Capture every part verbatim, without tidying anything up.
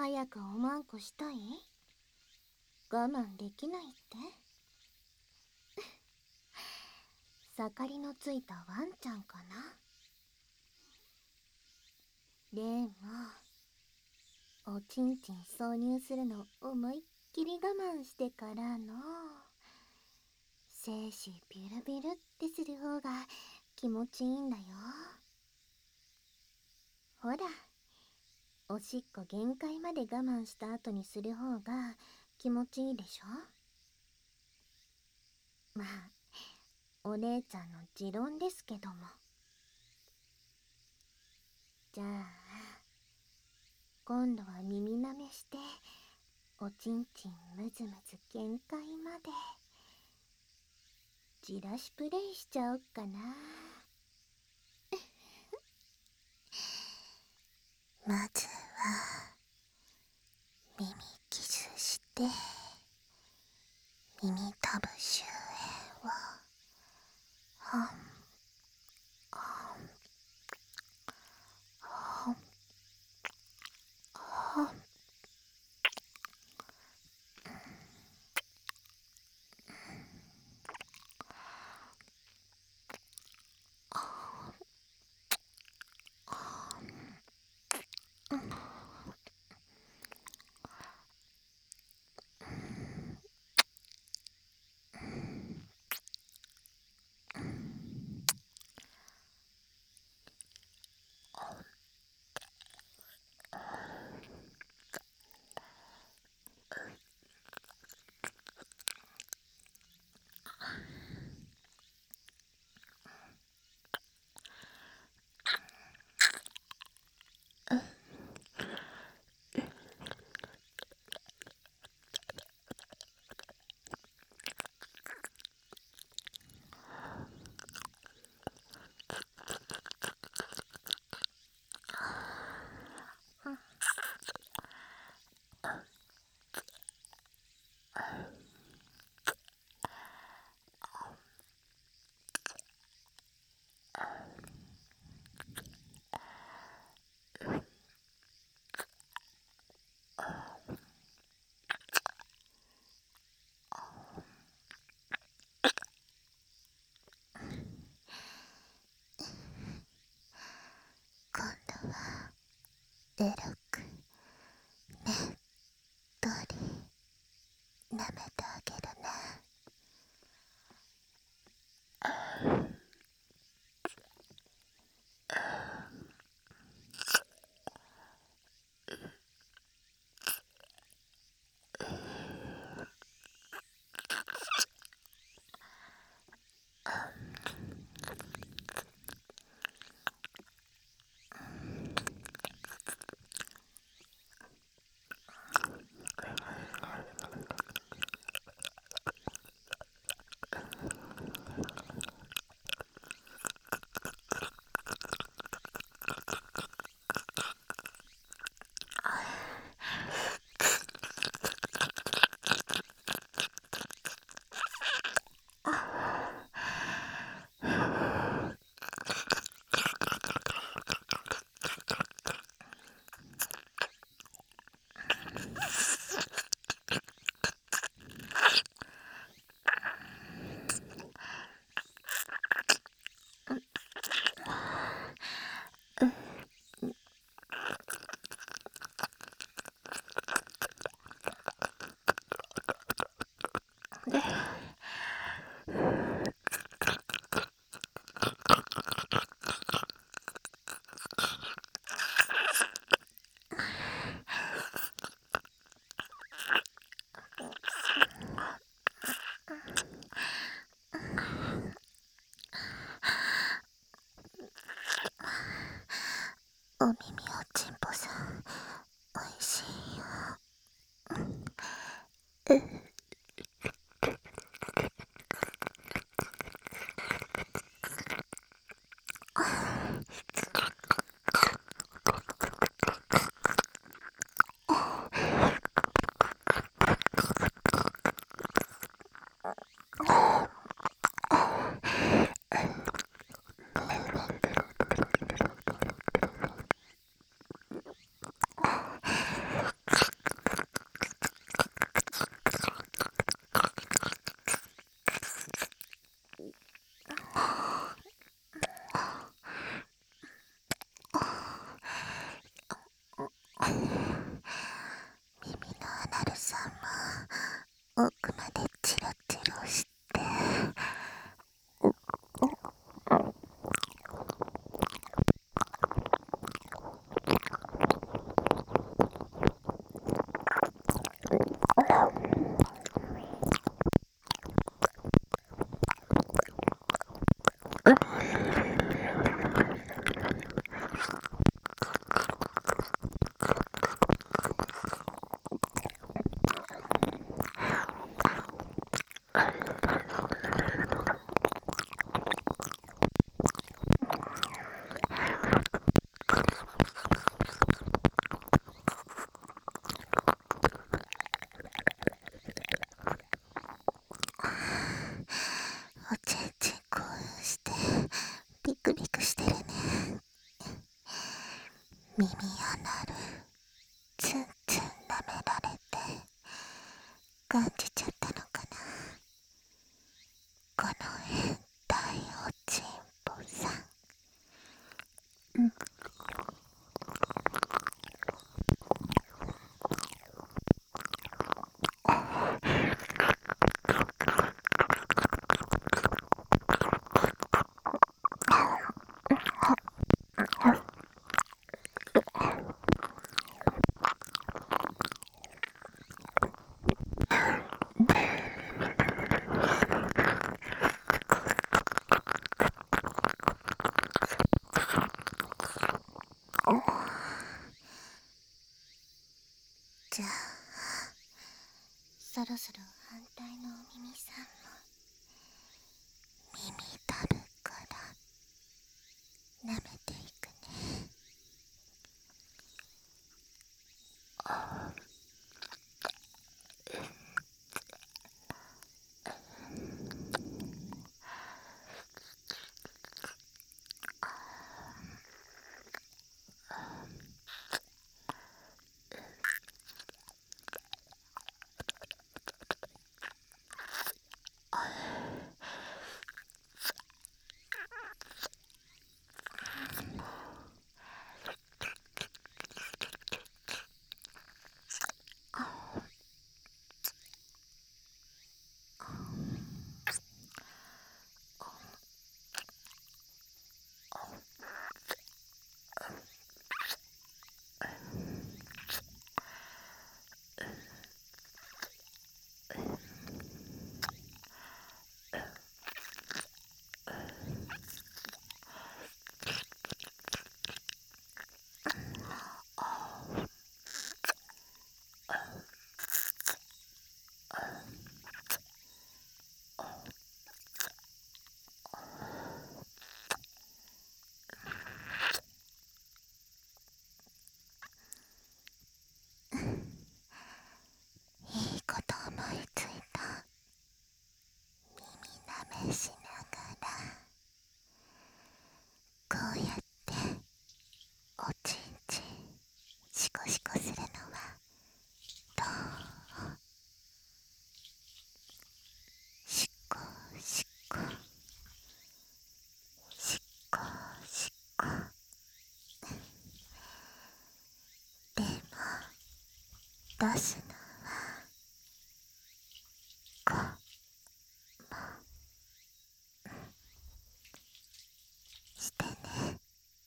早くおまんこしたい？我慢できないって？盛りのついたワンちゃんかな。でもおちんちん挿入するの思いっきり我慢してからの精子ビュルビュルってする方が気持ちいいんだよ。ほら、おしっこ限界まで我慢した後にする方が気持ちいいでしょ。まあお姉ちゃんの持論ですけども。じゃあ今度は耳なめしておちんちんむずむず限界までじらしプレイしちゃおっかな。まずは耳キスして耳たぶ周辺をほんほんほんほん。今度はエロくねっとり舐めてあげるね。お耳おちんぽさんおいしいよ。 耳やなるツンツン舐められて感じちゃったのかな、この変態おちんぽさん。じゃあそろそろ反対のお耳さんも耳たぶから舐めていくね。いいこと思いついた。耳舐めしながらこうやっておちんちんシコシコするのはどう？シコシコシコシコ。でも出すのはこうしてね。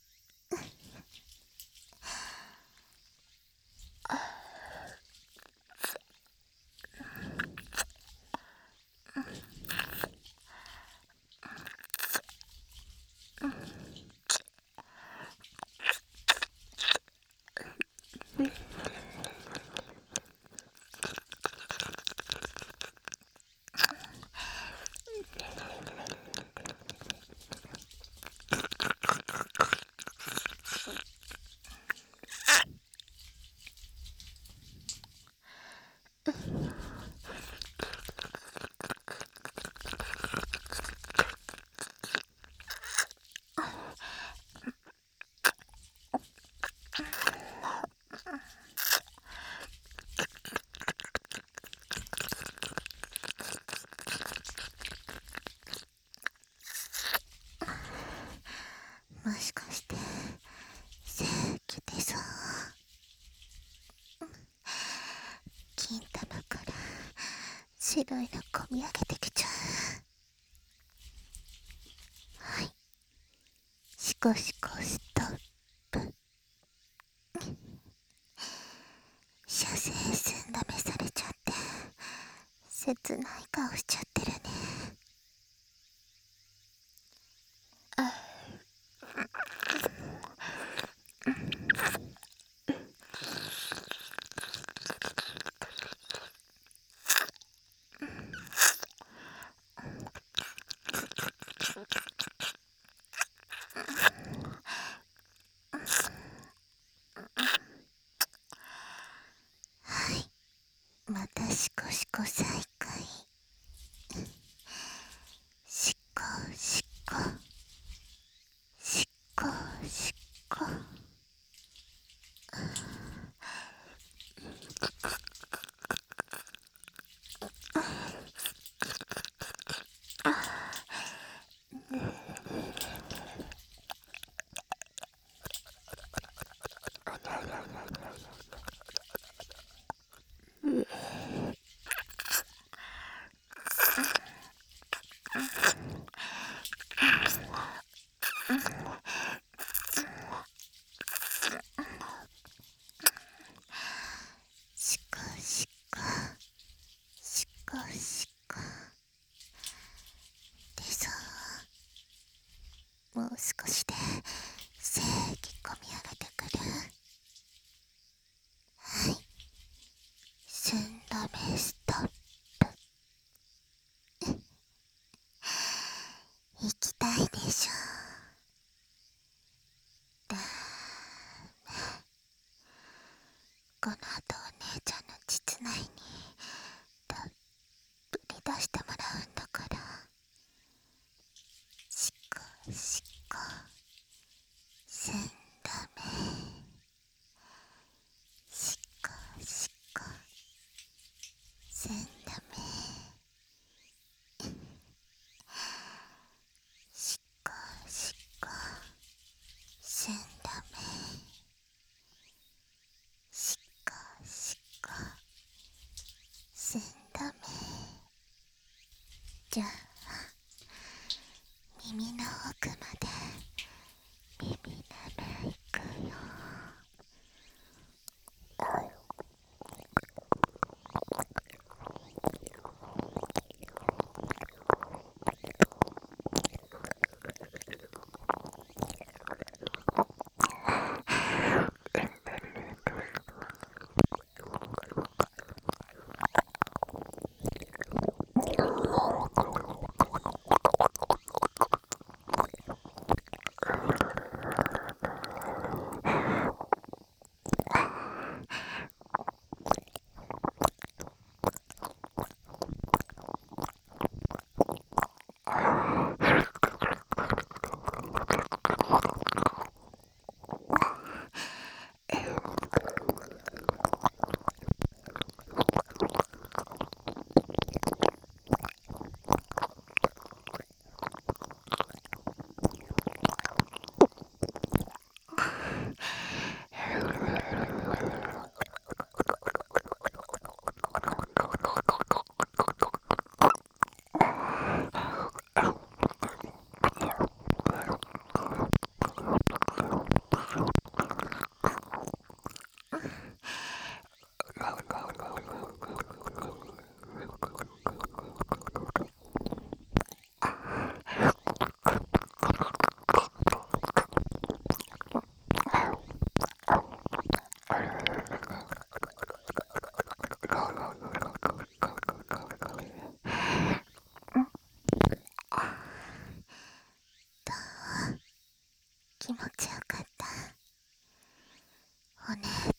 もしかして正気でさ、金玉から白いのこみ上げてきちゃう。はい、シコシコストップ。射精寸ダメされちゃって切ない顔しちゃってるね。はい、またシコシコ再開。シコシコシコシコ。 しこしこしこしこでさ、もう少しで正義込み上げてくる。はい、寸止めストップ。行きたいでしょ。だーめ、この後お姉ちゃんの膣内にたっぷり出してもらうんだから。しこしこ寸止め、しこしこ寸止め、しこしこ寸止め、しこしこ寸止め。じゃあ耳の奥まで耳舐めいくよ。気持ちよかった。お姉